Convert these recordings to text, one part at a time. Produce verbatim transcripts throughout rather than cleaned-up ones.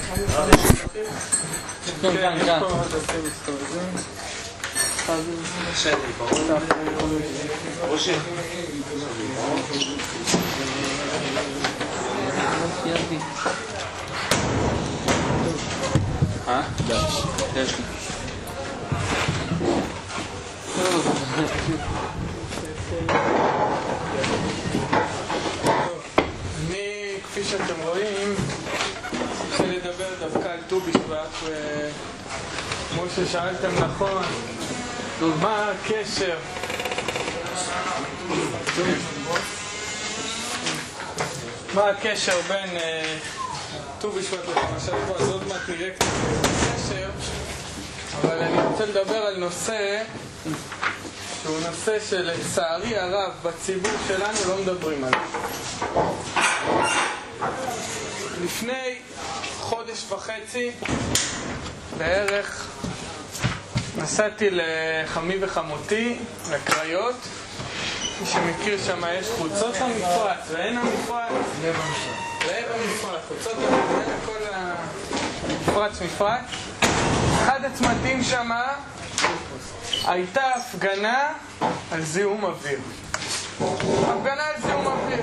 כן, כאן, כאן. יש פה דפים מסתובבים. שלי, ברור. ראשי. אה? יש לי. אני, כפי שאתם רואים, רוצה לדבר דווקא על ט"ו בשבט, וכמו ששאלתם נכון, מה הקשר? מה הקשר בין ט"ו בשבט לפרשת בוא? אז עוד מעט נראה קצת קשר, אבל אני רוצה לדבר על נושא שהוא נושא שלצערי הרב בציבור שלנו לא מדברים עליו. לפני חודש וחצי בערך נסעתי לחמי וחמותי לקריות. מי שמכיר שם יש חוצות המפרץ ואין המפרץ ואין המפרץ חוצות המפרץ כל המפרץ מפרץ. אחד הצמתים שם הייתה הפגנה על זיהום אוויר. הפגנה על זיהום אוויר.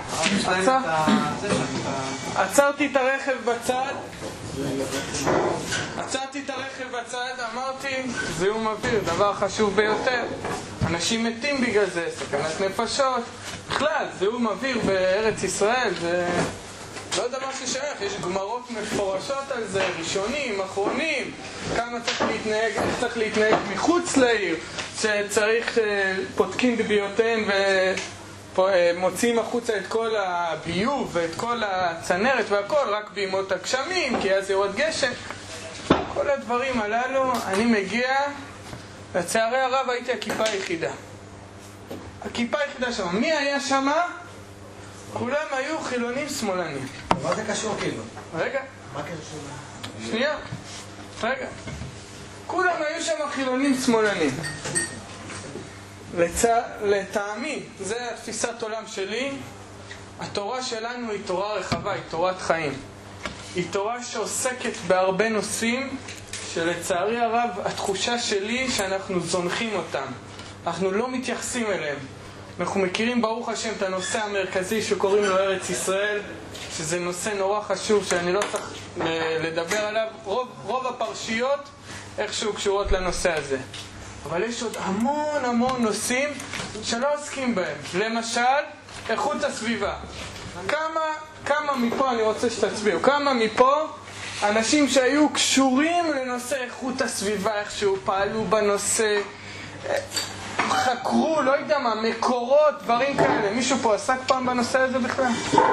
עצרתי את הרכב בצד עצרתי את הרכב בצד, אמרתי, זיהום אוויר, דבר חשוב ביותר. אנשים מתים בגלל זה, סכנת נפשות. בכלל, זיהום אוויר בארץ ישראל זה לא דבר ששייך, יש גמרות מפורשות על זה, ראשונים, אחרונים, כמה צריך להתנהג, צריך להתנהג מחוץ לעיר, שצריך, פותקים בביותיהם ומוציאים החוצה את כל הביוב ואת כל הצנרת והכל, רק בימות הגשמים, כי אז יורד גשם. כל הדברים הללו, אני מגיע, לצערי הרב הייתי הכיפה היחידה. הכיפה היחידה שם. מי היה שם? כולם היו חילונים שמאלנים. מה זה קשור כאילו? רגע. מה קשור? שנייה. רגע. כולם היו שם חילונים שמאלנים. לצ... לטעמי, זה התפיסת עולם שלי. התורה שלנו היא תורה רחבה, היא תורת חיים. היא תורה שעוסקת בהרבה נושאים שלצערי הרב התחושה שלי שאנחנו זונחים אותם. אנחנו לא מתייחסים אליהם. אנחנו מכירים ברוך השם את הנושא המרכזי שקוראים לו ארץ ישראל, שזה נושא נורא חשוב שאני לא צריך לדבר עליו. רוב, רוב הפרשיות איכשהו קשורות לנושא הזה. אבל יש עוד המון המון נושאים שלא עוסקים בהם. למשל, איכות הסביבה. כמה, כמה מפה, אני רוצה שתצביעו, כמה מפה אנשים שהיו קשורים לנושא איכות הסביבה, איכשהו פעלו בנושא, חקרו, לא יודע מה, מקורות, דברים כאלה. מישהו פה עסק פעם בנושא הזה בכלל?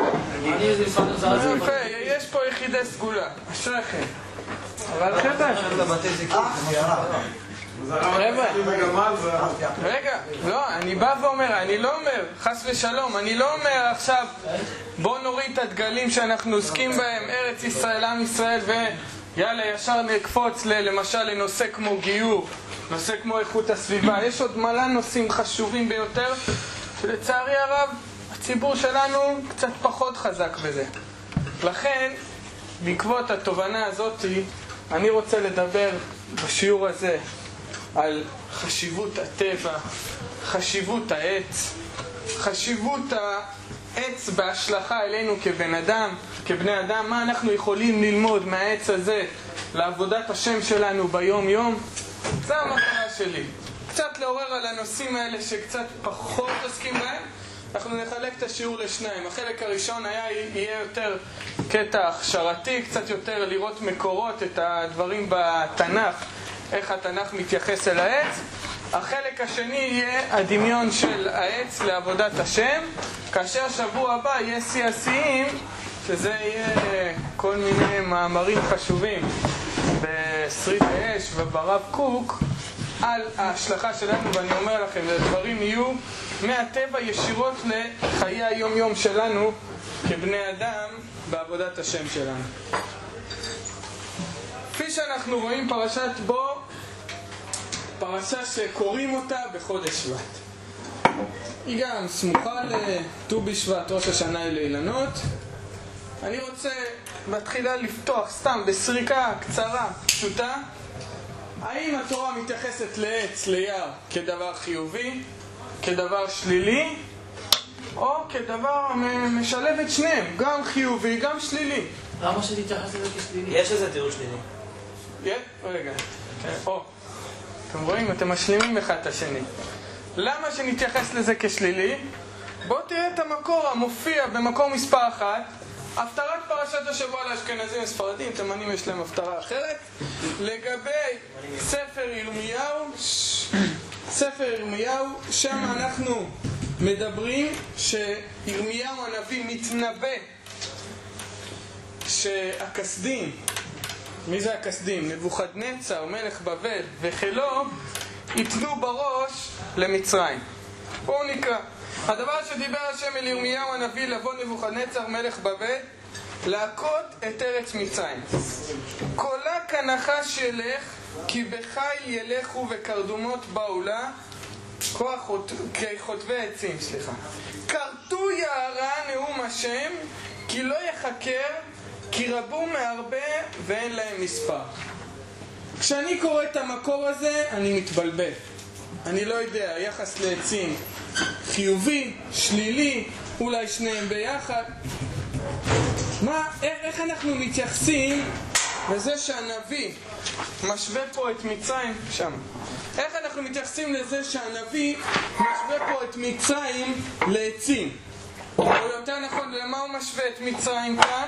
יפה, יש פה יחידי סגולה, אשריכם. אבל חבר'ה, רגע, לא, אני בא ואומר, אני לא אומר, חס ושלום, אני לא אומר עכשיו בוא נוריד את הדגלים שאנחנו עוסקים בהם, ארץ ישראל, עם ישראל, ויאללה ישר נקפוץ למשל לנושא כמו גיור, נושא כמו איכות הסביבה. יש עוד מלא נושאים חשובים ביותר שלצערי הרב הציבור שלנו קצת פחות חזק בזה. לכן בעקבות התובנה הזאת אני רוצה לדבר בשיעור הזה על חשיבות הטבע, חשיבות העץ, חשיבות העץ בהשלכה אלינו כבן אדם, כבני אדם, מה אנחנו יכולים ללמוד מהעץ הזה לעבודת השם שלנו ביום יום. זה המטרה שלי, קצת לעורר על הנושאים האלה שקצת פחות עוסקים בהם. אנחנו נחלק את השיעור לשניים. החלק הראשון היה, יהיה יותר קטע הכשרתי, קצת יותר לראות מקורות, את הדברים בתנ"ך, איך התנ"ך מתייחס אל העץ. החלק השני יהיה הדמיון של העץ לעבודת השם, כאשר שבוע הבא יהיה שיא השיאים, שזה יהיה כל מיני מאמרים חשובים בשריד האש וברב קוק על ההשלכה שלנו. ואני אומר לכם, הדברים יהיו מהטבע ישירות לחיי היום יום שלנו כבני אדם בעבודת השם שלנו. כפי שאנחנו רואים, פרשת בו, פרשה שקוראים אותה בחודש שבט. היא גם סמוכה לט"ו בשבט, ראש השנה לאילנות. אני רוצה מתחילה לפתוח סתם בסריקה קצרה, פשוטה, האם התורה מתייחסת לעץ, ליער, כדבר חיובי, כדבר שלילי, או כדבר משלב את שניהם, גם חיובי, גם שלילי? למה שתתייחס לזה כשלילי? יש איזה תיאור שלילי. יש? רגע. או, אתם רואים? אתם משלימים אחד את השני. למה שנתייחס לזה כשלילי? בואו תראה את המקור המופיע במקור מספר אחת, הפטרת פרשת השבוע לאשכנזים וספרדים, תימנים יש להם הפטרה אחרת, לגבי ספר ירמיהו, ספר ירמיהו, שם אנחנו מדברים שירמיהו הנביא מתנבא שהכסדים, מי זה הכסדים? נבוכדנצר, מלך בבל וחילו, ייתנו בראש למצרים. בואו נקרא. הדבר שדיבר השם אל ירמיהו הנביא לבוא נבוכדנצר מלך בבל להכות את ארץ מצרים. קולה כנחש ילך, כי בחיל ילכו וקרדומות בעולה, כחוטבי עצים, סליחה. כרתו יערה נאום השם, כי לא יחקר, כי רבו מהרבה ואין להם מספר. כשאני קורא את המקור הזה, אני מתבלבל. אני לא יודע, יחס לעצים חיובי, שלילי, אולי שניהם ביחד. מה, איך אנחנו מתייחסים לזה שהנביא משווה פה את מצרים שם? איך אנחנו מתייחסים לזה שהנביא משווה פה את מצרים לעצים? או יותר נכון, למה הוא משווה את מצרים כאן?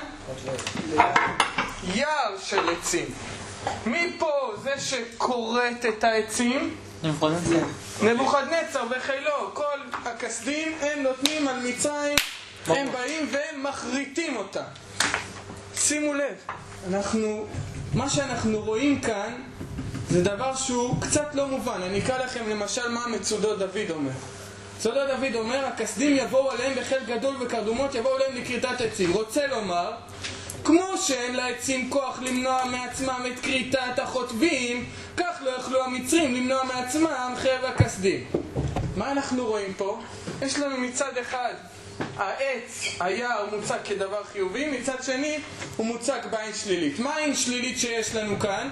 יער של עצים. מי פה זה שקורט את העצים? נבוכדנצר. נבוכדנצר וחילו. כל הכסדים הם נותנים על מצרים, הם באים והם מחריטים אותה. שימו לב, אנחנו, מה שאנחנו רואים כאן זה דבר שהוא קצת לא מובן. אני אקרא לכם למשל מה מצודות דוד אומר. מצודות דוד אומר, הכסדים יבואו עליהם בחיל גדול וקרדומות, יבואו עליהם לכריתת עצים. רוצה לומר, כמו שאין לעצים כוח למנוע מעצמם את כריתת החוטבים, כך לא יכלו המצרים למנוע מעצמם חרב הכסדים. מה אנחנו רואים פה? יש לנו מצד אחד העץ, היער, מוצג כדבר חיובי, מצד שני הוא מוצג בעין שלילית. מה העין שלילית שיש לנו כאן?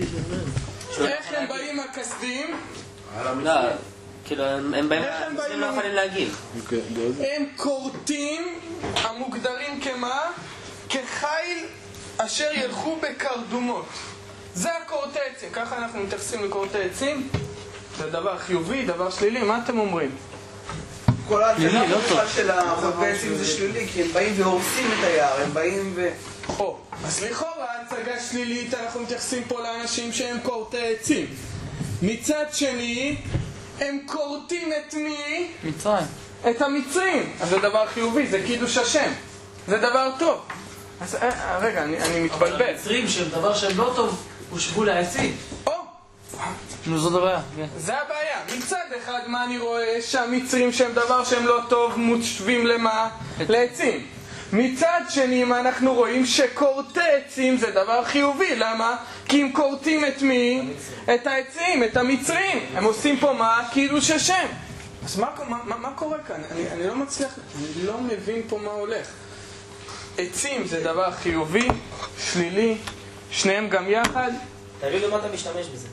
איך הם באים הכסדים? לא, כאילו הם באים, הם לא יכולים להגיב. הם קורטים המוגדרים כמה? כחיל אשר ילכו בקרדומות. זה הקורטי עצים. ככה אנחנו מתייחסים לקורטי עצים. זה דבר חיובי, דבר שלילי. מה אתם אומרים? כל ההצגה בכלל של החוטבי עצים זה שלילי, כי הם באים והורסים את היער, הם באים ו... או, אז לכאורה ההצגה שלילית, אנחנו מתייחסים פה לאנשים שהם קורטי עצים. מצד שני, הם קורטים את מי? מצרים. את המצרים. אז זה דבר חיובי, זה קידוש השם. זה דבר טוב. אז רגע, אני, אני מתבלבל. אבל המצרים שהם דבר שהם לא טוב, הושבו לעצים. או, נו, זאת הבעיה. זה הבעיה. מצד אחד, מה אני רואה? שהמצרים שהם דבר שהם לא טוב, מושבים למה? לעצים. מצד שני, מה אנחנו רואים? שקורטי עצים זה דבר חיובי. למה? כי הם קורטים את מי? את העצים, את המצרים. הם עושים פה מה? קידוש השם. אז מה, מה, מה קורה כאן? אני, אני לא מצליח, אני לא מבין פה מה הולך. עצים זה דבר חיובי, שלילי, שניהם גם יחד. תראי למה אתה משתמש בזה.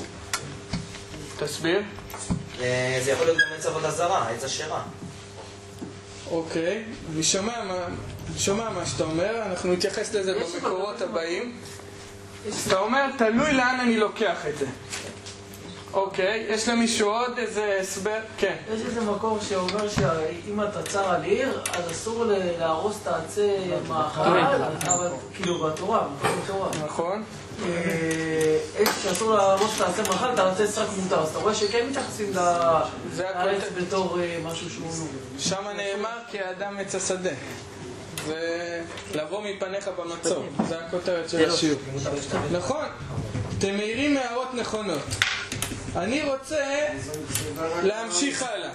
תסביר. זה יכול להיות גם עץ עבודה זרה, עץ אשרה. אוקיי, אני שומע מה, אני שומע מה שאתה אומר, אנחנו נתייחס לזה במקורות הבאים. אתה אומר, תלוי לאן אני לוקח את זה. אוקיי, יש למישהו עוד איזה הסבר? כן. יש איזה מקור שאומר שאם אתה צר על עיר, אז אסור להרוס את העצי מאכל, אבל כאילו בתורה, בתורה. נכון. שאסור להרוס את העצי מאכל, את העצי רק מותר. אז אתה רואה שכן מתייחסים לעץ בתור משהו שהוא... שם נאמר כי האדם עץ השדה. ולבוא מפניך במצור. זה הכותרת של השיעור. נכון. אתם מעירים הערות נכונות. אני רוצה להמשיך הלאה.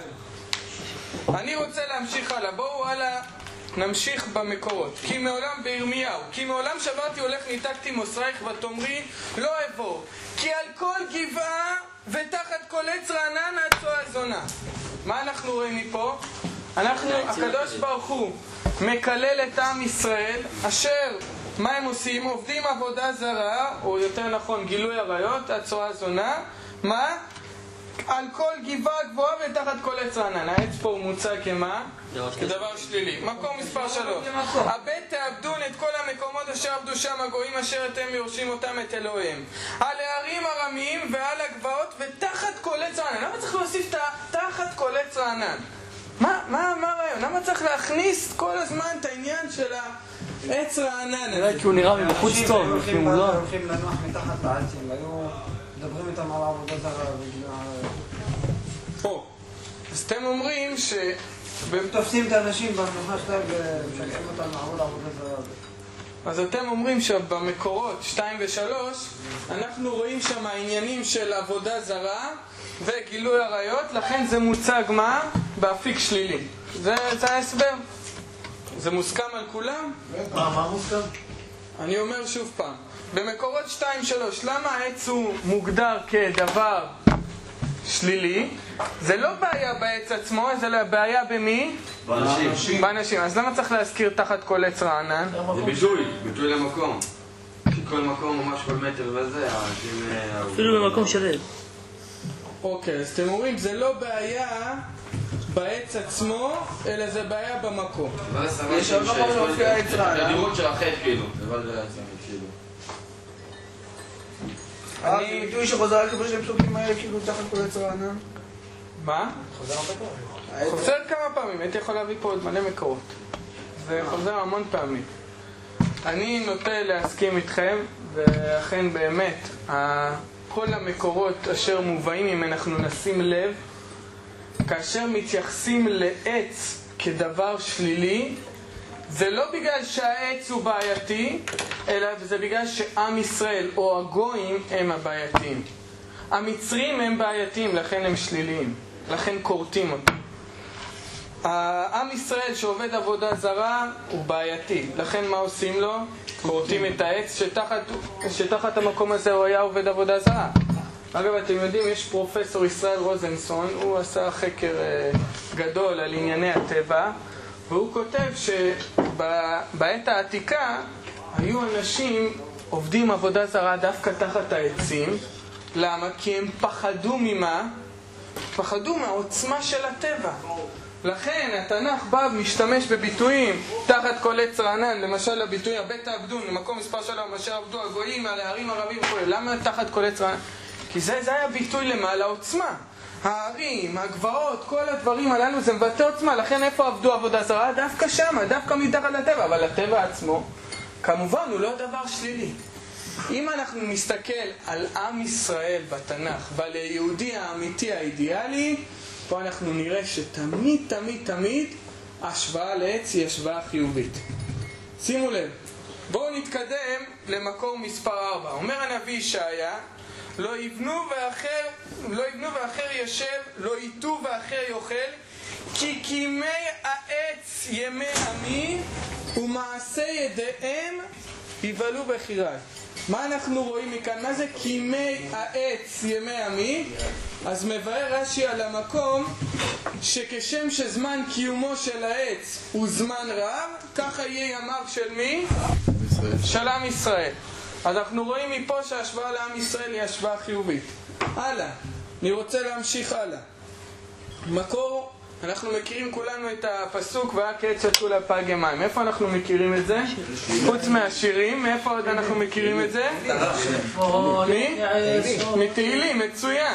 אני רוצה להמשיך הלאה. בואו הלאה נמשיך במקורות. כי מעולם בירמיהו, כי מעולם שברתי הולך ניתקתי מוסרייך ותאמרי לא אבוא. כי על כל גבעה ותחת כל עץ רענן עצוע הזונה. מה אנחנו רואים מפה? אנחנו, הקדוש ברוך הוא מקלל את עם ישראל, אשר מה הם עושים? עובדים עבודה זרה, או יותר נכון גילוי עריות, הצועה זונה. מה? על כל גבעה גבוהה ותחת כל עץ רענן. העץ פה הוא מוצג כמה? כדבר שלילי. מקום מספר שלוש. הבט תאבדון את כל המקומות אשר עבדו שם הגויים אשר אתם יורשים אותם את אלוהיהם. על הערים הרמיים ועל הגבעות ותחת כל עץ רענן. למה צריך להוסיף תחת כל עץ רענן? מה, מה, מה הרעיון? למה צריך להכניס כל הזמן את העניין של העץ רענן? נראה כי הוא נראה מבחוץ טוב, הולכים הולכים לנוח מתחת לעצים, והיו מדברים איתם על עבודה זרה. פה. אז אתם אומרים ש... תופסים את האנשים במנוחה שלהם ומשלחים אותם לעבור לעבודה זרה. אז אתם אומרים שבמקורות שתיים ושלוש אנחנו רואים שם העניינים של עבודה זרה וגילוי עריות, לכן זה מוצג מה? באפיק שלילי. זה, זה ההסבר. זה מוסכם על כולם? מה, מה מוסכם? אני אומר שוב פעם, במקורות שתיים שלוש, למה העץ הוא מוגדר כדבר שלילי? זה לא בעיה בעץ עצמו, זה בעיה במי? באנשים. באנשים. אז למה צריך להזכיר תחת כל עץ רענן? זה ביטוי, ביטוי למקום. כי כל מקום ממש כל מטר וזה, האנשים... אפילו במקום של עץ. אוקיי, אז אתם אומרים, זה לא בעיה בעץ עצמו, אלא זה בעיה במקום. יש עוד מקום שמופיע העץ רענן. הדירות של החטא כאילו. אבל זה עצמי כאילו. אני... ביטוי שחוזר על כמה שהם פסוקים האלה כאילו תחת כל עץ רענן. מה? חוזר הרבה פעמים. חוזר כמה פעמים, הייתי יכול להביא פה עוד מלא מקורות. זה חוזר המון פעמים. אני נוטה להסכים איתכם, ואכן באמת, כל המקורות אשר מובאים, אם אנחנו נשים לב, כאשר מתייחסים לעץ כדבר שלילי, זה לא בגלל שהעץ הוא בעייתי, אלא זה בגלל שעם ישראל או הגויים הם הבעייתיים. המצרים הם בעייתיים, לכן הם שליליים, לכן קורטים אותם. העם ישראל שעובד עבודה זרה הוא בעייתי, לכן מה עושים לו? קורטים את העץ שתחת, שתחת המקום הזה הוא היה עובד עבודה זרה. אגב, אתם יודעים, יש פרופסור ישראל רוזנסון, הוא עשה חקר גדול על ענייני הטבע, והוא כותב שבעת העתיקה היו אנשים עובדים עבודה זרה דווקא תחת העצים. למה? כי הם פחדו ממה? פחדו מהעוצמה של הטבע. לכן התנ"ך בא ומשתמש בביטויים תחת כל עץ רענן, למשל הביטוי הבית העבדון, למקום מספר שלום, אשר עבדו הגויים על הערים הרבים וכו'. למה תחת כל עץ רענן? כי זה, זה היה ביטוי למה? לעוצמה. הערים, הגבעות, כל הדברים הללו זה מבטא עוצמה. לכן איפה עבדו עבודה זרה? דווקא שם, דווקא מתחת לטבע. אבל הטבע עצמו, כמובן, הוא לא דבר שלילי. אם אנחנו מסתכל על עם ישראל בתנ"ך ועל היהודי האמיתי האידיאלי, פה אנחנו נראה שתמיד, תמיד, תמיד השוואה לעץ היא השוואה חיובית. שימו לב, בואו נתקדם למקור מספר ארבע. אומר הנביא ישעיה, לא יבנו ואחר, לא יבנו ואחר ישב, לא ייטו ואחר יאכל, כי כימי העץ ימי עמי ומעשה ידיהם יבלו בחירי. מה אנחנו רואים מכאן? מה זה כימי העץ ימי עמי? אז מבאר רש"י על המקום שכשם שזמן קיומו של העץ הוא זמן רב, ככה יהיה ימיו של מי? של עם ישראל. אז אנחנו רואים מפה שההשוואה לעם ישראל היא השוואה חיובית. הלאה, אני רוצה להמשיך הלאה. מקור, אנחנו מכירים כולנו את הפסוק והיה כעץ שתול על פלגי מים. איפה אנחנו מכירים את זה? חוץ מהשירים, מאיפה עוד אנחנו מכירים את זה? מי? מתהילים, מצוין.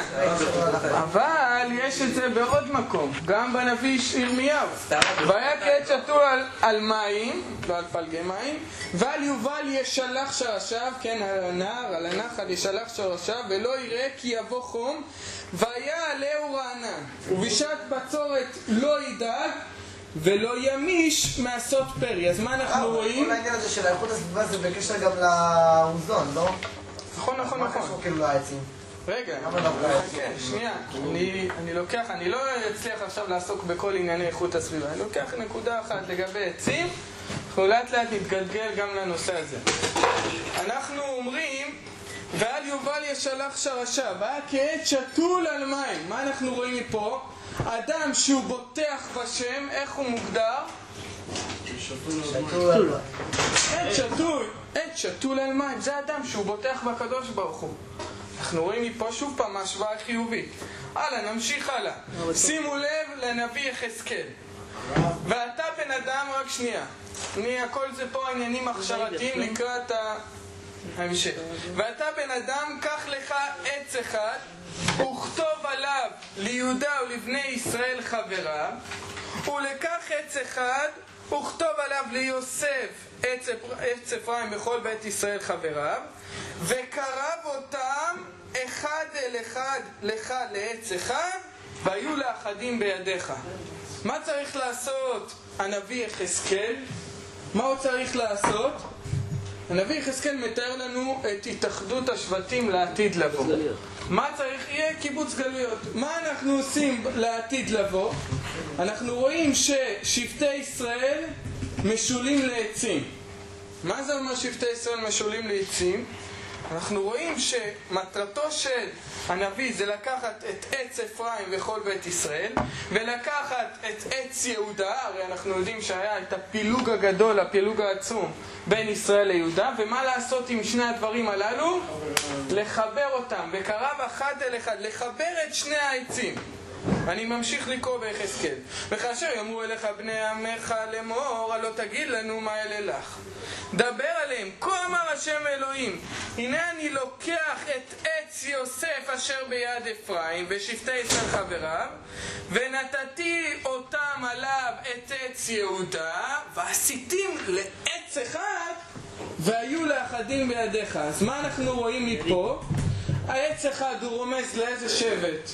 אבל יש את זה בעוד מקום, גם בנביא ירמיהו. והיה כעץ שתול על מים, לא על פלגי מים, ועל יובל ישלח שרשיו, כן, על הנהר, על הנחל ישלח שרשיו, ולא יראה כי יבוא חום, והיה עליהו רענן, ובשעת בצורת לא ידאג ולא ימיש מעשות פרי. אז מה אנחנו רואים? כל העניין הזה של האיכות הסביבה זה בקשר גם למוזון, לא? נכון, נכון, נכון. מה קשור כאילו לעצים? רגע, שנייה, אני לוקח, אני לא אצליח עכשיו לעסוק בכל ענייני איכות הסביבה, אני לוקח נקודה אחת לגבי עצים, אנחנו לאט לאט נתגלגל גם לנושא הזה. אנחנו אומרים ועל יובל ישלח שרשיו, והיה כעץ שתול על מים. מה אנחנו רואים מפה? אדם שהוא בוטח בשם, איך הוא מוגדר? שתול. עץ שתול. עת שתול אל מים. זה אדם שהוא בוטח בקדוש ברוך הוא. אנחנו רואים מפה שוב פעם השוואה חיובית. הלאה, נמשיך הלאה. שימו לב לנביא יחזקאל. ואתה בן אדם, רק שנייה. אני, הכל זה פה עניינים הכשרתיים לקראת ההמשך. ואתה בן אדם, קח לך עץ אחד, וכתוב עליו ליהודה ולבני ישראל חבריו, ולקח עץ אחד, וכתוב עליו ליוסף עץ אפרים בכל בית ישראל חבריו, וקרב אותם אחד אל אחד לך לעץ אחד, והיו לאחדים בידיך. מה צריך לעשות הנביא יחזקאל? מה הוא צריך לעשות? הנביא יחזקאל מתאר לנו את התאחדות השבטים לעתיד לבוא. מה צריך? יהיה קיבוץ גלויות. מה אנחנו עושים לעתיד לבוא? אנחנו רואים ששבטי ישראל משולים לעצים. מה זה אומר שבטי ישראל משולים לעצים? אנחנו רואים שמטרתו של הנביא זה לקחת את עץ אפרים וכל בית ישראל, ולקחת את עץ יהודה, הרי אנחנו יודעים שהיה את הפילוג הגדול, הפילוג העצום בין ישראל ליהודה, ומה לעשות עם שני הדברים הללו? לחבר אותם, וקרב אחד אל אחד, לחבר את שני העצים. אני ממשיך לקרוא ביחזקאל. וכאשר יאמרו אליך בני עמך לאמור, הלא תגיד לנו מה אלה לך. דבר עליהם, כה אמר השם אלוהים, הנה אני לוקח את עץ יוסף אשר ביד אפרים ושבטי ישראל חבריו, ונתתי אותם עליו את עץ יהודה, ועשיתים לעץ אחד, והיו לאחדים בידיך. אז מה אנחנו רואים מפה? העץ אחד הוא רומז לאיזה שבט?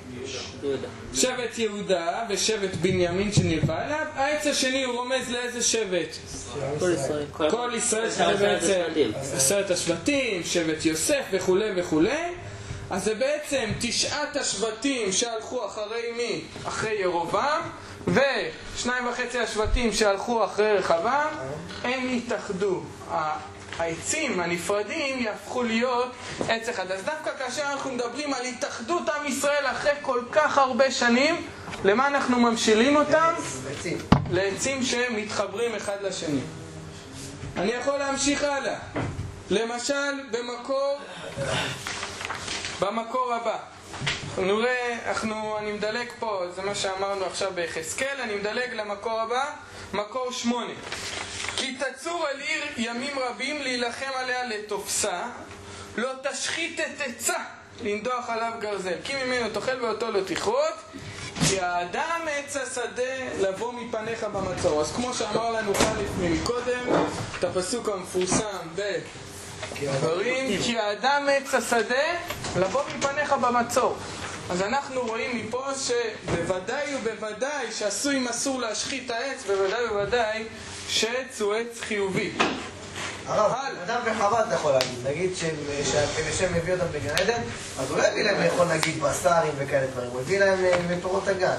שבט יהודה ושבט בנימין שנלווה אליו. העץ השני הוא רומז לאיזה שבט? כל ישראל. כל ישראל, שזה בעצם עשרת השבטים, שבט יוסף וכו' וכו'. אז זה בעצם תשעת השבטים שהלכו אחרי מי? אחרי ירובעם, ושניים וחצי השבטים שהלכו אחרי רחבעם, הם התאחדו. העצים הנפרדים יהפכו להיות עץ אחד. אז דווקא כאשר אנחנו מדברים על התאחדות עם ישראל אחרי כל כך הרבה שנים, למה אנחנו ממשילים אותם? לעצים שמתחברים אחד לשני. אני יכול להמשיך הלאה. למשל במקור במקור הבא נראה, אנחנו, אני מדלג פה, זה מה שאמרנו עכשיו ביחזקאל, אני מדלג למקור הבא, מקור שמונה. כי תצור על עיר ימים רבים להילחם עליה לתופסה, לא תשחית את עצה לנדוח עליו גרזל, כי ממנו תאכל ואותו לא תכרות, כי האדם עץ השדה לבוא מפניך במצור. אז כמו שאמר לנו חליף מקודם, את הפסוק המפורסם בדברים, כי האדם עץ השדה לבוא מפניך במצור. אז אנחנו רואים מפה שבוודאי ובוודאי שעשוי אם אסור להשחית העץ, בוודאי ובוודאי שעץ הוא עץ חיובי. הרב, אדם וחווה אתה יכול להגיד, נגיד שהשם מביא אותם בגן עדן, אז הוא לא הביא להם לאכול נגיד בשרים וכאלה דברים, הוא הביא להם מפירות הגן.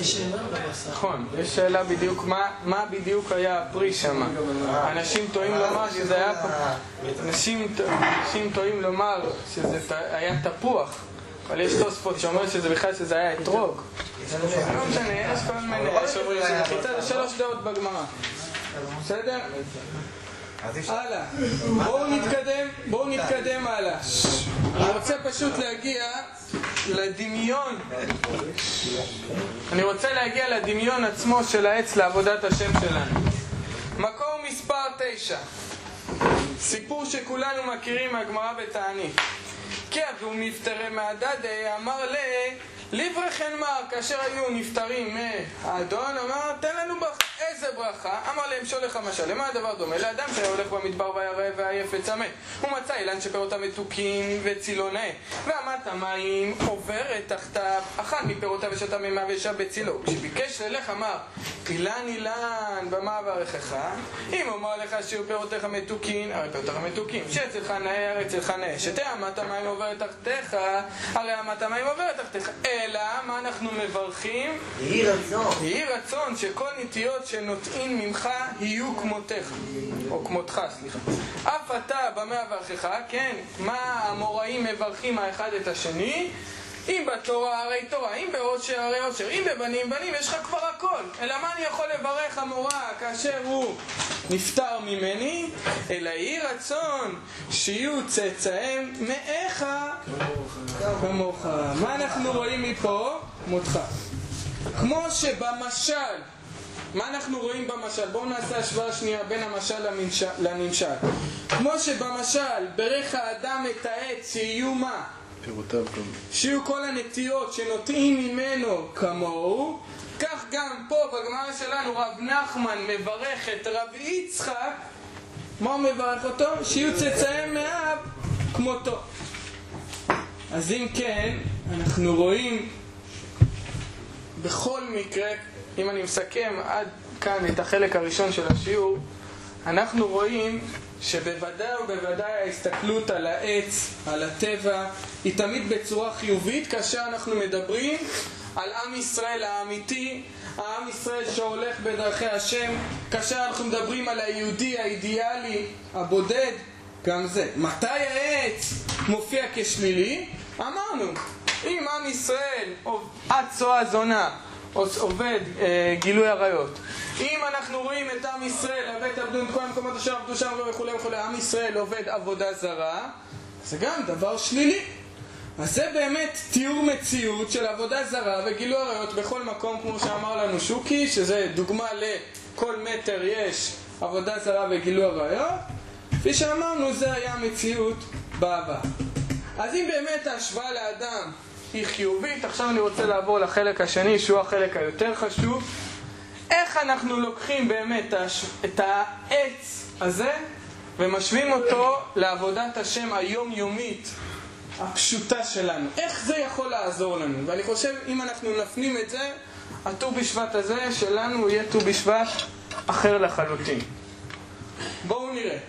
נכון, יש שאלה בדיוק מה בדיוק היה הפרי שם. אנשים טועים לומר שזה היה אנשים טועים לומר שזה היה תפוח, אבל יש תוספות שאומר שזה בכלל שזה היה אתרוג. לא משנה, יש כל מיני שאומרים שזה חיטה, זה שלוש דעות בגמרא. בסדר? הלאה, בואו נתקדם, בואו נתקדם הלאה. אני רוצה פשוט להגיע לדמיון, אני רוצה להגיע לדמיון עצמו של העץ לעבודת השם שלנו. מקור מספר תשע, סיפור שכולנו מכירים מהגמרא בתענית. כי אביהו נפטרי מהדדי, אמר ל... לברכן מר, כאשר היו נפטרים מהאדון, אמר תן לנו ברכה. איזה ברכה? אמר להם שולח המשל. למה הדבר דומה? לאדם שהיה הולך במדבר והירא ועייף וצמא, הוא מצא אילן שפירותיו מתוקים וצילונה, ואמת המים עוברת תחתיו, אכל מפירותיו ושתה מימיו וישב בצילו. כשביקש ללך אמר אילן אילן במה אברכך? אם אומר לך שיהיו פירותיך מתוקים, הרי פירותיך מתוקים, שאצלך נאה הרי אצלך נאה, שתה אמת המים עוברת תחתיך, הרי אמת המים עוברת תחתיך. אלא מה אנחנו מברכים? יהי רצון. יהי רצון שכל נטיות שנוטעים ממך יהיו כמותך, או כמותך, סליחה. אף אתה במה אברכך, כן, מה המוראים מברכים האחד את השני? אם בתורה הרי תורה, אם בעושר הרי עושר, אם בבנים בנים, יש לך כבר הכל. אלא מה אני יכול לברך המורה כאשר הוא נפטר ממני? אלא יהי רצון שיהיו צאצאיהם מאיך כמוך. מה אנחנו רואים מפה? מותך. כמו שבמשל, מה אנחנו רואים במשל? בואו נעשה השוואה שנייה בין המשל לנמשל. כמו שבמשל ברך האדם את העץ שיהיו מה? פירותיו כמוהו. שיהיו כל הנטיות שנוטעים ממנו כמוהו, כך גם פה בגמרא שלנו רב נחמן מברך את רב יצחק. מה הוא מברך אותו? שיהיו צאצאיהם מאב כמותו. אז אם כן, אנחנו רואים בכל מקרה, אם אני מסכם עד כאן את החלק הראשון של השיעור, אנחנו רואים שבוודאי ובוודאי ההסתכלות על העץ, על הטבע, היא תמיד בצורה חיובית כאשר אנחנו מדברים על עם ישראל האמיתי, העם ישראל שהולך בדרכי השם, כאשר אנחנו מדברים על היהודי האידיאלי, הבודד, גם זה. מתי העץ מופיע כשלילי? אמרנו, אם עם ישראל עד צועה זונה עובד אה, גילוי עריות, אם אנחנו רואים את עם ישראל הבית עבדו את כל המקומות אשר עבדו שם וכו' וכו', עם ישראל עובד עבודה זרה, זה גם דבר שלילי. אז זה באמת תיאור מציאות של עבודה זרה וגילוי עריות בכל מקום, כמו שאמר לנו שוקי, שזה דוגמה לכל מטר יש עבודה זרה וגילוי עריות. כפי שאמרנו, זה היה המציאות בעבר. אז אם באמת ההשוואה לאדם היא חיובית, עכשיו אני רוצה לעבור לחלק השני, שהוא החלק היותר חשוב. איך אנחנו לוקחים באמת את העץ הזה ומשווים אותו לעבודת השם היומיומית הפשוטה שלנו? איך זה יכול לעזור לנו? ואני חושב אם אנחנו נפנים את זה, הט"ו בשבט הזה שלנו יהיה ט"ו בשבט אחר לחלוטין. בואו נראה.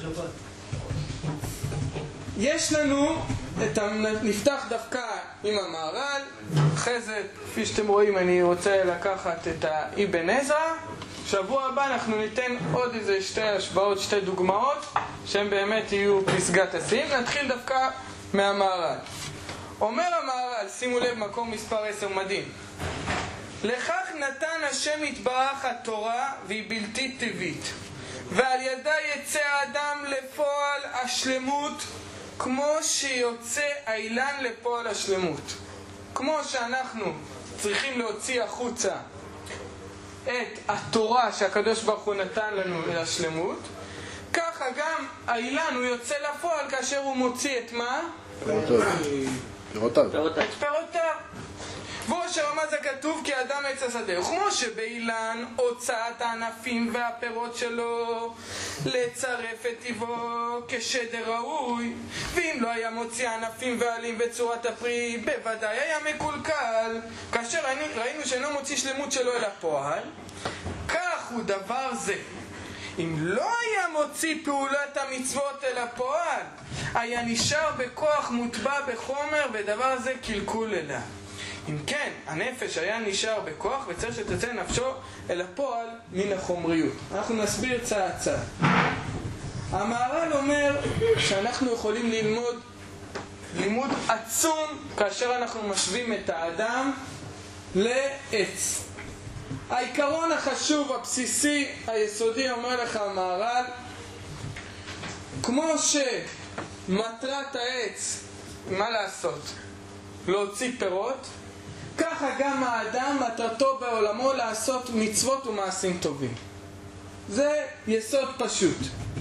יש לנו את נפתח דווקא עם המהר"ל. אחרי זה, כפי שאתם רואים, אני רוצה לקחת את האבן עזרא. שבוע הבא אנחנו ניתן עוד איזה שתי השוואות, שתי דוגמאות שהן באמת יהיו פסגת השיאים. נתחיל דווקא מהמהר"ל. אומר המהר"ל, שימו לב, מקום מספר עשר, מדהים. לכך נתן השם יתברך התורה והיא בלתי טבעית, ועל ידה יצא האדם לפועל השלמות כמו שיוצא האילן לפועל השלמות. כמו שאנחנו צריכים להוציא החוצה את התורה שהקדוש ברוך הוא נתן לנו לשלמות, ככה גם האילן הוא יוצא לפועל כאשר הוא מוציא את מה? פירותיו. את פירותיו. והוא אשר רמז הכתוב כי אדם עץ השדה, וכמו שבאילן הוצאת הענפים והפירות שלו לצרף את טבעו כשדר ראוי, ואם לא היה מוציא הענפים והעלים בצורת הפרי בוודאי היה מקולקל, כאשר ראינו שאינו מוציא שלמות שלו אל הפועל, כך הוא דבר זה. אם לא היה מוציא פעולת המצוות אל הפועל, היה נשאר בכוח מוטבע בחומר, ודבר זה קלקול אליו. אם כן, הנפש היה נשאר בכוח וצריך שתצא נפשו אל הפועל מן החומריות. אנחנו נסביר צעד צעד. המהר"ל אומר שאנחנו יכולים ללמוד לימוד עצום כאשר אנחנו משווים את האדם לעץ. העיקרון החשוב, הבסיסי, היסודי, אומר לך המהר"ל, כמו שמטרת העץ, מה לעשות? להוציא פירות, ככה גם האדם מטרתו בעולמו לעשות מצוות ומעשים טובים. זה יסוד פשוט.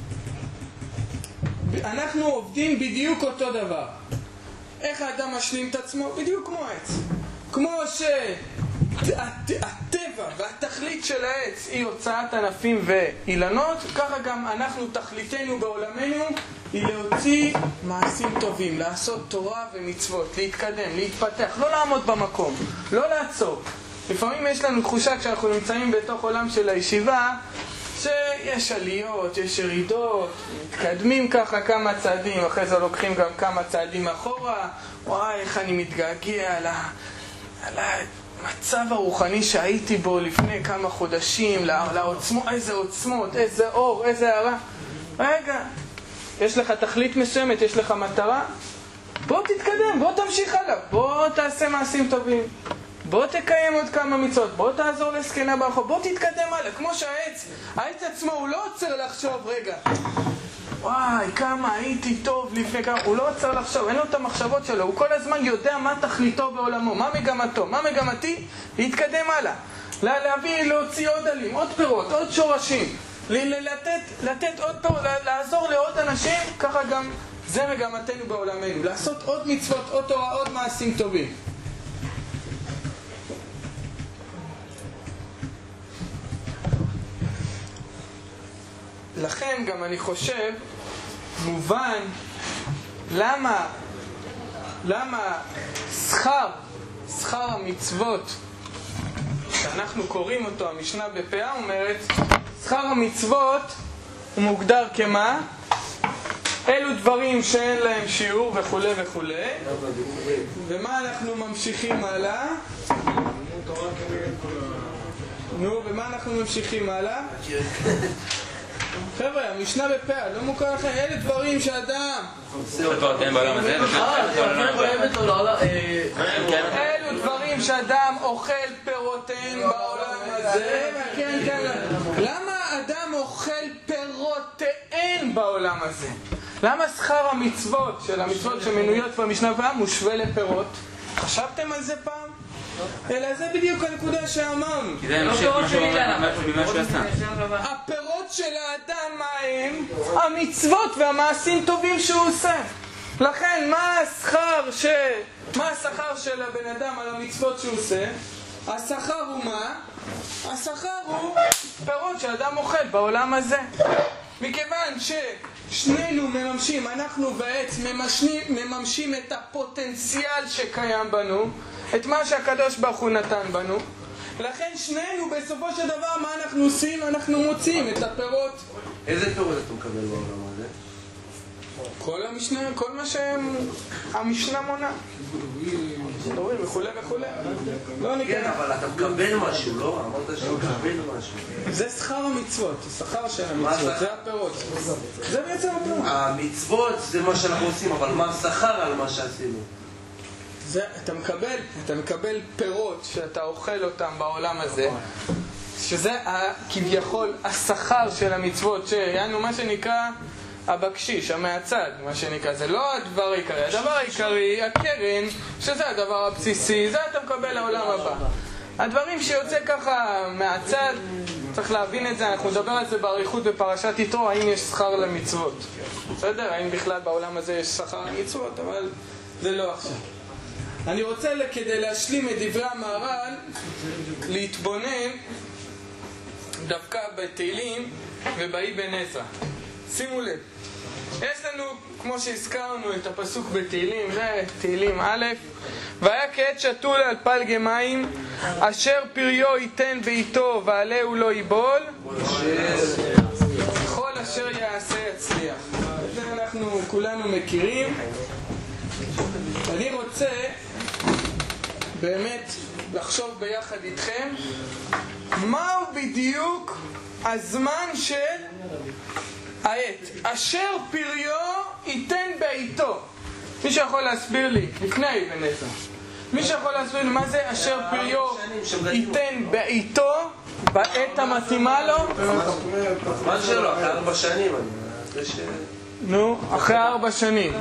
אנחנו עובדים בדיוק אותו דבר. איך האדם משלים את עצמו? בדיוק כמו העץ. כמו שהטבע והתכלית של העץ היא הוצאת ענפים ואילנות, ככה גם אנחנו, תכליתנו בעולמנו היא להוציא מעשים טובים, לעשות תורה ומצוות, להתקדם, להתפתח, לא לעמוד במקום, לא לעצור. לפעמים יש לנו תחושה כשאנחנו נמצאים בתוך עולם של הישיבה שיש עליות, יש ירידות, מתקדמים ככה כמה צעדים, אחרי זה לוקחים גם כמה צעדים אחורה. וואי, איך אני מתגעגע על, ה... על המצב הרוחני שהייתי בו לפני כמה חודשים, לעוצמות, איזה עוצמות, איזה אור, איזה הערה. רגע, יש לך תכלית מסוימת, יש לך מטרה, בוא תתקדם, בוא תמשיך הלאה, בוא תעשה מעשים טובים, בוא תקיים עוד כמה מצוות, בוא תעזור לזקנה ברחוב, בוא תתקדם הלאה. כמו שהעץ, העץ עצמו הוא לא עוצר לחשוב, רגע, וואי, כמה הייתי טוב לפני כמה, הוא לא עוצר לחשוב, אין לו את המחשבות שלו, הוא כל הזמן יודע מה תכליתו בעולמו, מה מגמתו, מה מגמתי, להתקדם הלאה, להביא, להוציא עוד עלים, עוד פירות, עוד שורשים, לתת, לתת עוד פירות, לעזור לעוד אנשים, ככה גם זה מגמתנו בעולמנו, לעשות עוד מצוות, עוד תורה, עוד מעשים טובים. לכן גם אני חושב מובן למה למה שכר שכר המצוות שאנחנו קוראים אותו, המשנה בפאה אומרת, שכר המצוות הוא מוגדר כמה? אלו דברים שאין להם שיעור וכו' וכו'. ומה אנחנו ממשיכים הלאה? נו, ומה אנחנו ממשיכים הלאה? חבר'ה, המשנה בפאה, לא מוכר לכם, אלה דברים שאדם אלו דברים שאדם אוכל פירותיהם בעולם הזה. כן, כן, למה אדם אוכל פירותיהם בעולם הזה? למה שכר המצוות של המצוות שמנויות במשנה בפאה מושווה לפירות? חשבתם על זה פעם? אלא זה בדיוק הנקודה שאמרנו. הפירות של האדם מה הם? המצוות והמעשים טובים שהוא עושה. לכן מה השכר ש... מה השכר של הבן אדם על המצוות שהוא עושה? השכר הוא מה? השכר הוא פירות שאדם אוכל בעולם הזה. מכיוון ששנינו מממשים, אנחנו ועץ מממשים את הפוטנציאל שקיים בנו, את מה שהקדוש ברוך הוא נתן בנו, לכן שנינו בסופו של דבר מה אנחנו עושים? אנחנו מוצאים את הפירות. איזה פירות אתה מקבל בעולם הזה? כל המשנה, כל מה שהמשנה מונה, וכו' וכו'. לא ניכנס. כן, אבל אתה מקבל משהו, לא? אמרת שאתה מקבל משהו. זה שכר המצוות, השכר של המצוות, זה הפירות. זה בעצם הפירות. המצוות זה מה שאנחנו עושים, אבל מה השכר על מה שעשינו? זה, אתה מקבל, אתה מקבל פירות שאתה אוכל אותם בעולם הזה, שזה כביכול השכר של המצוות, שיענו מה שנקרא הבקשיש, המעצד, מה שנקרא, זה לא הדבר העיקרי. הדבר העיקרי, הקרן, שזה הדבר הבסיסי, זה אתה מקבל לעולם הבא. הדברים שיוצא ככה מהצד, צריך להבין את זה, אנחנו נדבר על זה בעריכות בפרשת יתרו, האם יש שכר למצוות. בסדר? האם בכלל בעולם הזה יש שכר למצוות, אבל זה לא עכשיו. אני רוצה כדי להשלים את דברי המהר"ל להתבונן דווקא בתהילים ובאבן עזרא. שימו לב, יש לנו כמו שהזכרנו את הפסוק בתהילים, זה תהילים א', והיה כעת שתול על פלגי מים אשר פריו ייתן בעיתו ועלהו לא ייבול כל אשר יעשה יצליח. זה אנחנו כולנו מכירים. אני רוצה באמת לחשוב ביחד איתכם מהו בדיוק הזמן של העת אשר פריו ייתן בעיתו. מי שיכול להסביר לי לפני אבן עזרא, מי שיכול להסביר לי מה זה אשר פריו ייתן בעיתו בעת המתאימה לו? הזמן שלו, אחרי ארבע שנים. נו, אחרי ארבע שנים.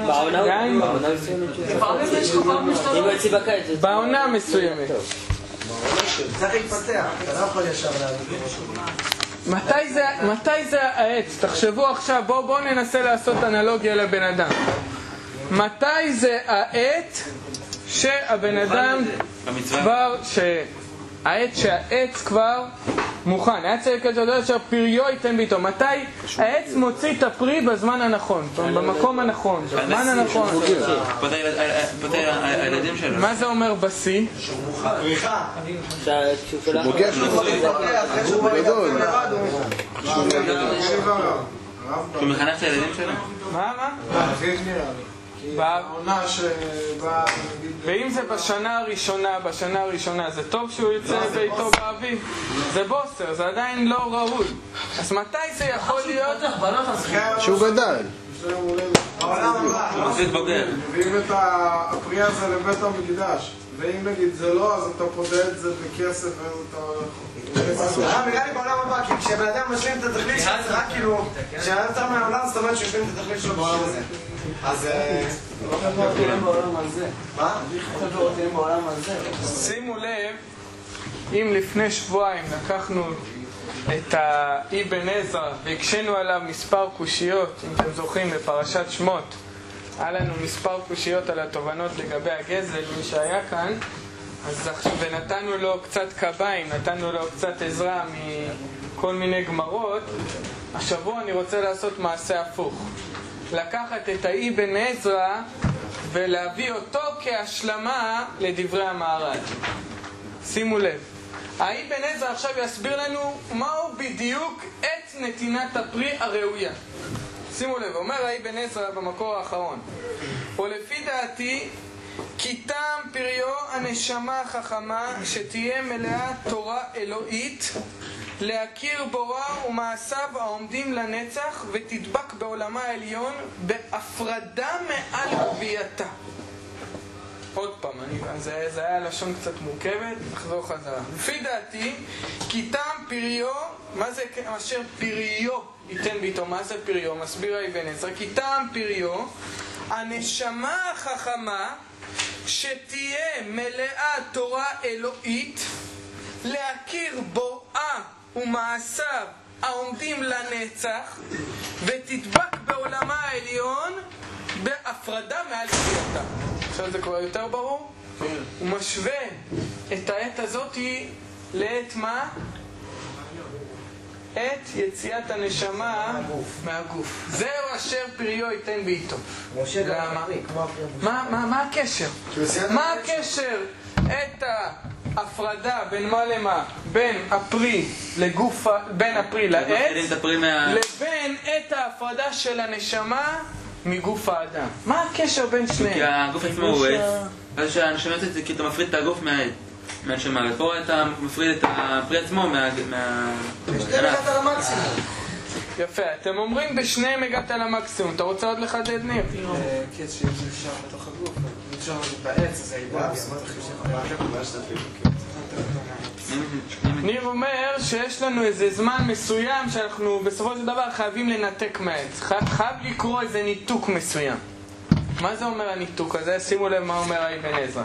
בעונה מסוימת. צריך להתפתח, אתה לא יכול ישר להגיד משהו. מתי זה, מתי זה העץ? תחשבו עכשיו, בואו בוא ננסה לעשות אנלוגיה לבן אדם. מתי זה העת שהבן אדם כבר, שהעת שהעץ כבר מוכן, העץ אשר פריו ייתן בעיתו. מתי העץ מוציא את הפרי בזמן הנכון, במקום הנכון, בזמן הנכון. הילדים שלו. מה זה אומר בשיא? פריחה. שהוא בוגר שהוא בגדול. שהוא מחנך את הילדים שלו? מה, מה? בעונה שבאה... ואם זה בשנה הראשונה, בשנה הראשונה, זה טוב שהוא יוצא ביתו באביב? זה בוסר, זה עדיין לא ראוי. אז מתי זה יכול להיות? שהוא גדל. יש להם הולדת. העולם הבא. מחזיק בוגר. מביאים את הפרי הזה לבית המקדש. ואם נגיד זה לא, אז אתה פודה את זה בכסף ואז אתה... הרב, נראה לי בעולם הבא, כי כשבן אדם משלים את התכלית שלו, זה רק כאילו... כשבן אדם יותר מהעולם, זאת אומרת שיושבים את התכלית שלו בשביל זה. אז... בעולם הזה. מה? בעולם הזה. שימו לב, אם לפני שבועיים לקחנו את האבן עזרא והקשינו עליו מספר קושיות, אם אתם זוכרים, בפרשת שמות, היה לנו מספר קושיות על התובנות לגבי הגזל, מי שהיה כאן, אז עכשיו נתנו לו קצת קביים, נתנו לו קצת עזרה מכל מיני גמרות. השבוע אני רוצה לעשות מעשה הפוך, לקחת את האבן עזרא ולהביא אותו כהשלמה לדברי המהר"ל. שימו לב, האבן עזרא עכשיו יסביר לנו מהו בדיוק את נתינת הפרי הראויה. שימו לב, אומר האבן עזרא במקור האחרון, ולפי דעתי כי טעם פריו הנשמה החכמה שתהיה מלאה תורה אלוהית, להכיר בורא ומעשיו העומדים לנצח, ותדבק בעולמה העליון בהפרדה מעל גבייתה. עוד פעם, אני, זה, זה היה לשון קצת מורכבת, נחזור חזרה. לפי דעתי, כי טעם פריו, מה זה אשר פריו ייתן ביתו? מה זה פריו? מסביר האבן עזרא, כי טעם פריו, הנשמה החכמה שתהיה מלאה תורה אלוהית, להכיר בוראה ומעשיו העומדים לנצח, ותדבק בעולמה העליון בהפרדה מעל גבייתה. עכשיו זה כבר יותר ברור? הוא משווה את העת הזאת לעת מה? את יציאת הנשמה מהגוף. זהו אשר פריו ייתן בעיתו. למה? מה הקשר? מה הקשר את ההפרדה בין מה למה? בין הפרי לגוף, בין הפרי לעת, לבין את ההפרדה של הנשמה מגוף האדם. מה הקשר בין שניהם? כי הגוף עצמו הוא עץ, אז שהנשמה יוצאת זה כי אתה מפריד את הגוף מהנשמה, ופה אתה מפריד את הפרי עצמו מה... בשניהם הגעת למקסימום. יפה, אתם אומרים בשניהם הגעת למקסימום. אתה רוצה עוד לחדד, ניר? כן, שאם זה נשאר בתוך הגוף, אם נשאר בעץ, אז העיבוד ניר אומר שיש לנו איזה זמן מסוים שאנחנו בסופו של דבר חייבים לנתק מהעץ. חייב לקרוא איזה ניתוק מסוים. מה זה אומר הניתוק הזה? שימו לב מה אומר האבן עזרא.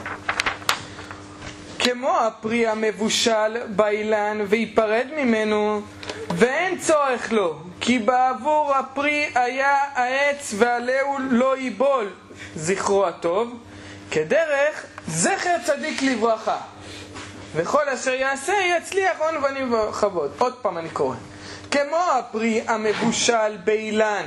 כמו הפרי המבושל באילן ויפרד ממנו, ואין צורך לו, כי בעבור הפרי היה העץ ועליהו לא ייבול, זכרו הטוב, כדרך זכר צדיק לברכה, וכל אשר יעשה יצליח הון ובנים וכבוד. עוד פעם אני קורא. כמו הפרי המבושל באילן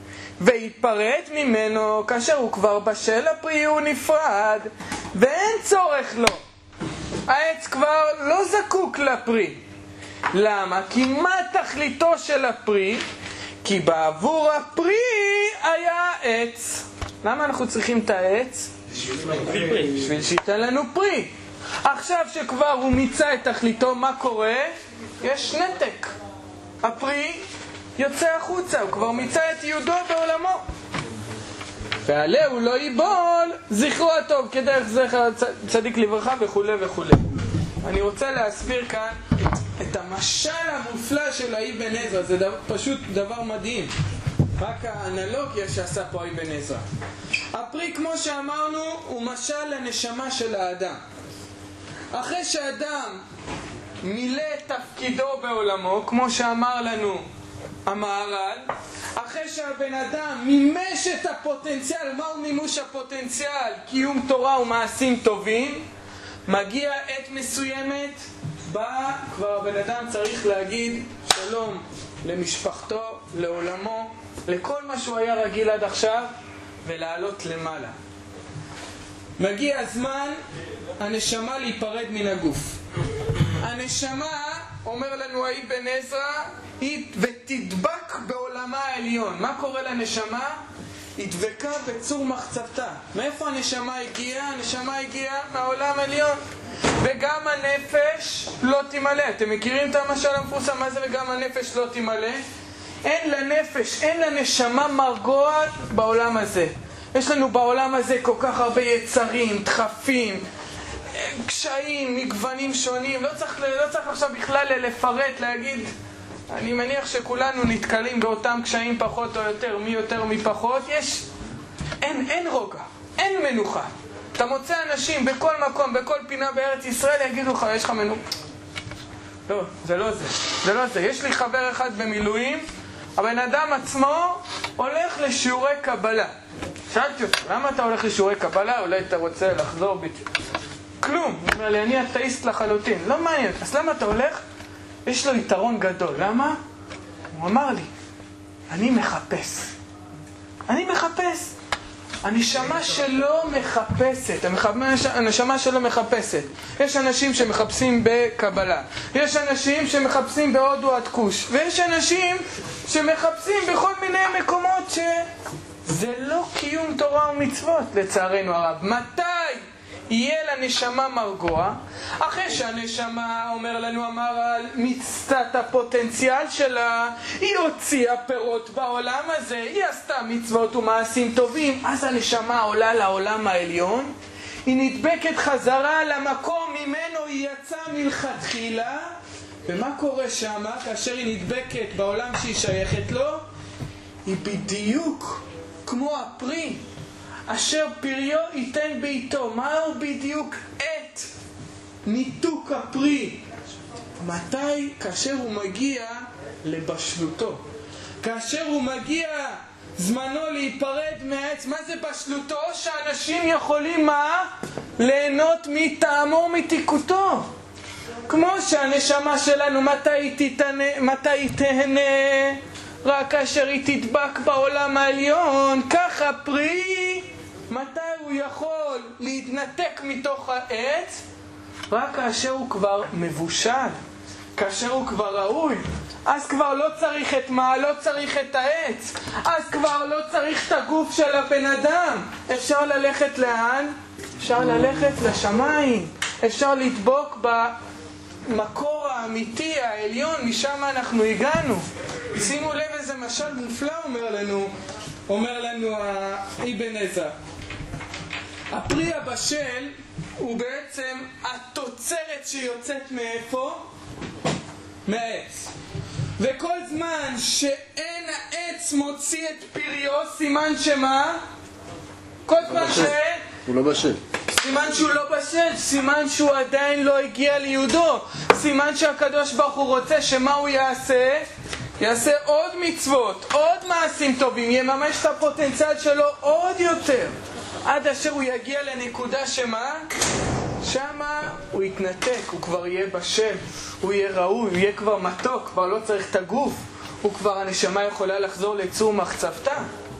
ויפרד ממנו, כאשר הוא כבר בשל הפרי הוא נפרד ואין צורך לו, העץ כבר לא זקוק לפרי. למה? כי מה תכליתו של הפרי? כי בעבור הפרי היה עץ. למה אנחנו צריכים את העץ? בשביל שייתן לנו פרי. עכשיו שכבר הוא מיצה את תכליתו, מה קורה? יש נתק. הפרי יוצא החוצה, הוא כבר מיצה את יהודו בעולמו. ועליהו לא ייבול, זכרו הטוב, כדרך זכר צדיק לברכה וכו' וכו'. אני רוצה להסביר כאן את, את המשל המופלא של האבן עזרא. זה דבר, פשוט דבר מדהים. רק האנלוגיה שעשה פה האבן עזרא. הפרי, כמו שאמרנו, הוא משל לנשמה של האדם. אחרי שאדם מילא את תפקידו בעולמו, כמו שאמר לנו המהר"ל, אחרי שהבן אדם מימש את הפוטנציאל, מהו מימוש הפוטנציאל? קיום תורה ומעשים טובים. מגיע עת מסוימת, בא כבר הבן אדם צריך להגיד שלום למשפחתו, לעולמו, לכל מה שהוא היה רגיל עד עכשיו, ולעלות למעלה. מגיע הזמן הנשמה להיפרד מן הגוף. הנשמה, אומר לנו האבן עזרא, היא ותדבק בעולמה העליון. מה קורה לנשמה? היא דבקה בצור מחצבתה. מאיפה הנשמה הגיעה? הנשמה הגיעה מהעולם העליון. וגם הנפש לא תמלא. אתם מכירים את המשל המפורסם? מה זה וגם הנפש לא תמלא? אין לנפש, אין לנשמה מרגוע בעולם הזה. יש לנו בעולם הזה כל כך הרבה יצרים, דחפים, קשיים, מגוונים שונים. לא צריך, לא צריך עכשיו בכלל לפרט, להגיד, אני מניח שכולנו נתקלים באותם קשיים פחות או יותר, מי יותר מי פחות. יש, אין, אין רוגע, אין מנוחה. אתה מוצא אנשים בכל מקום, בכל פינה בארץ ישראל, יגידו לך, יש לך מנוחה. לא, זה לא זה, זה לא זה. יש לי חבר אחד במילואים, הבן אדם עצמו הולך לשיעורי קבלה. שאלתי אותו, למה אתה הולך לשיעורי קבלה? אולי אתה רוצה לחזור בדיוק. כלום. הוא אומר לי, אני אתאיסט לחלוטין. לא מעניין. אז למה אתה הולך? יש לו יתרון גדול. למה? הוא אמר לי, אני מחפש. אני מחפש. הנשמה שלו מחפשת. הנשמה שלו מחפשת. יש אנשים שמחפשים בקבלה. יש אנשים שמחפשים בהודו עד כוש. ויש אנשים שמחפשים בכל מיני מקומות ש... זה לא קיום תורה ומצוות, לצערנו הרב. מתי יהיה לנשמה מרגוע? אחרי שהנשמה, אומר לנו המהר"ל, מיצתה הפוטנציאל שלה, היא הוציאה פירות בעולם הזה, היא עשתה מצוות ומעשים טובים, אז הנשמה עולה לעולם העליון, היא נדבקת חזרה למקום ממנו היא יצאה מלכתחילה. ומה קורה שם כאשר היא נדבקת בעולם שהיא שייכת לו? היא בדיוק כמו הפרי אשר פריו ייתן בעיתו. מהו בדיוק עת ניתוק הפרי? מתי? כאשר הוא מגיע לבשלותו, כאשר הוא מגיע זמנו להיפרד מהעץ. מה זה בשלותו? שאנשים יכולים מה? ליהנות מטעמו ומתיקותו. כמו שהנשמה שלנו מתי היא תתנה, מתי היא תהנה? רק כאשר היא תדבק בעולם העליון. ככה פרי, מתי הוא יכול להתנתק מתוך העץ? רק כאשר הוא כבר מבושל, כאשר הוא כבר ראוי. אז כבר לא צריך את מה? לא צריך את העץ. אז כבר לא צריך את הגוף של הבן אדם. אפשר ללכת לאן? אפשר ללכת לשמיים. אפשר לדבוק במקור האמיתי, העליון, משם אנחנו הגענו. שימו לב איזה משל מופלא אומר לנו, אומר לנו אבן עזרא. הפרי הבשל הוא בעצם התוצרת שיוצאת מאיפה? מהעץ. וכל זמן שאין העץ מוציא את פריו, סימן שמה? כל זמן ש... הוא לא בשל. סימן שהוא לא בשל, סימן שהוא עדיין לא הגיע ליהודו. סימן שהקדוש ברוך הוא רוצה שמה הוא יעשה? יעשה עוד מצוות, עוד מעשים טובים, יממש את הפוטנציאל שלו עוד יותר, עד אשר הוא יגיע לנקודה שמה? שמה הוא יתנתק, הוא כבר יהיה בשל, הוא יהיה ראוי, הוא יהיה כבר מתוק, כבר לא צריך את הגוף, הוא כבר, הנשמה יכולה לחזור לצור מחצבתה.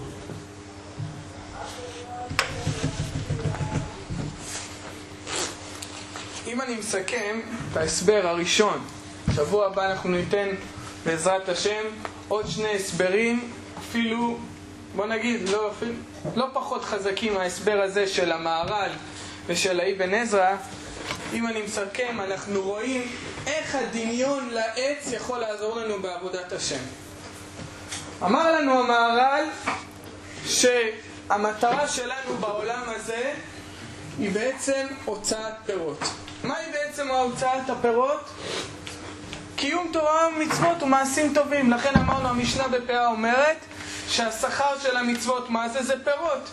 אם אני מסכם את ההסבר הראשון, שבוע הבא אנחנו ניתן בעזרת השם עוד שני הסברים, אפילו, בוא נגיד, לא, אפילו, לא פחות חזקים מההסבר הזה של המהר"ל ושל אבן עזרא. אם אני מסכם, אנחנו רואים איך הדמיון לעץ יכול לעזור לנו בעבודת השם. אמר לנו המהר"ל שהמטרה שלנו בעולם הזה היא בעצם הוצאת פירות. מהי בעצם הוצאת הפירות? קיום תורה ומצוות ומעשים טובים. לכן אמרנו, המשנה בפאה אומרת שהשכר של המצוות מה זה? זה פירות.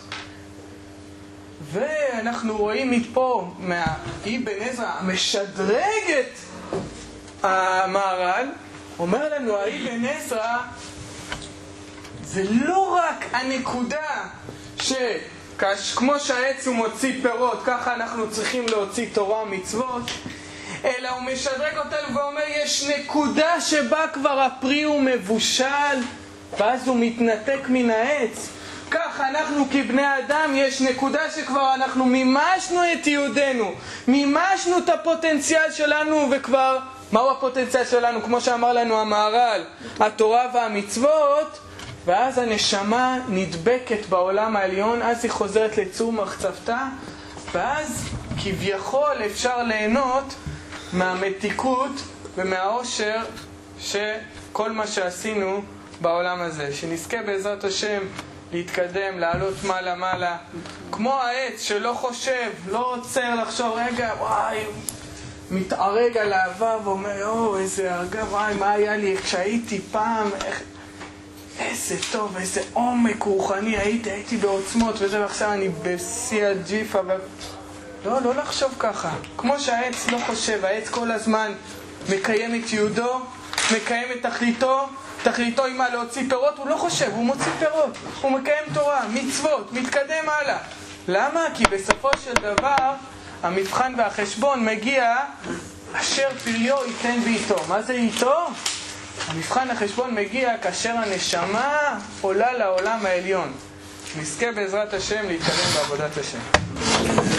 ואנחנו רואים מפה מהאבן עזרא משדרג את המהר"ל, אומר לנו האבן עזרא, זה לא רק הנקודה שכמו שהעץ הוא מוציא פירות, ככה אנחנו צריכים להוציא תורה ומצוות, אלא הוא משדרג אותנו ואומר, יש נקודה שבה כבר הפרי הוא מבושל, ואז הוא מתנתק מן העץ. כך אנחנו כבני אדם, יש נקודה שכבר אנחנו מימשנו את יהודנו, מימשנו את הפוטנציאל שלנו, וכבר, מהו הפוטנציאל שלנו? כמו שאמר לנו המהר"ל, התורה והמצוות, ואז הנשמה נדבקת בעולם העליון, אז היא חוזרת לצור מחצבתה, ואז כביכול אפשר ליהנות מהמתיקות ומהאושר שכל מה שעשינו בעולם הזה, שנזכה בעזרת השם להתקדם, לעלות מעלה מעלה, כמו העץ שלא חושב, לא עוצר לחשוב, רגע, וואי, מתערג על אהבה ואומר, או, איזה הרגע, וואי, מה היה לי כשהייתי פעם, איך... איזה טוב, איזה עומק רוחני הייתי, הייתי בעוצמות וזה, ועכשיו אני בשיא הג'יפה ו... לא, לא לחשוב ככה. כמו שהעץ לא חושב, העץ כל הזמן מקיים את יהודו, מקיים את תכליתו, תכליתו היא מה? להוציא פירות, הוא לא חושב, הוא מוציא פירות, הוא מקיים תורה, מצוות, מתקדם הלאה. למה? כי בסופו של דבר המבחן והחשבון מגיע אשר פריו ייתן בעיתו. מה זה איתו? המבחן החשבון מגיע כאשר הנשמה עולה לעולם העליון. נזכה בעזרת השם להתקדם בעבודת השם.